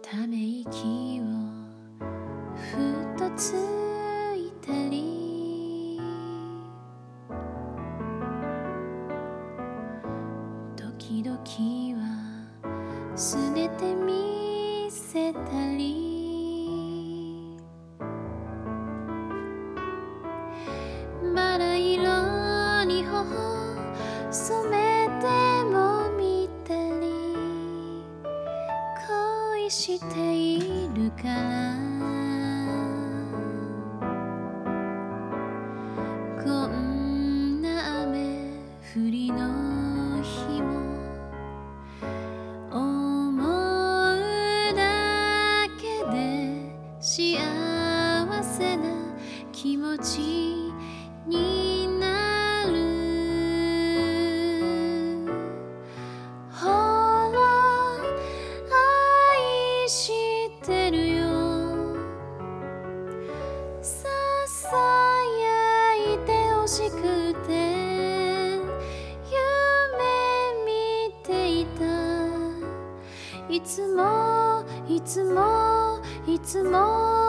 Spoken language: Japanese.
ため息をふとついたり、時々はすねてみせたり、バラ色に頬染めてもみたり、恋しているからこんな雨降りの日も思うだけで幸せな気持ちになる。ほら愛してるよ、ささやいてほしくて夢見ていた。いつもいつもいつも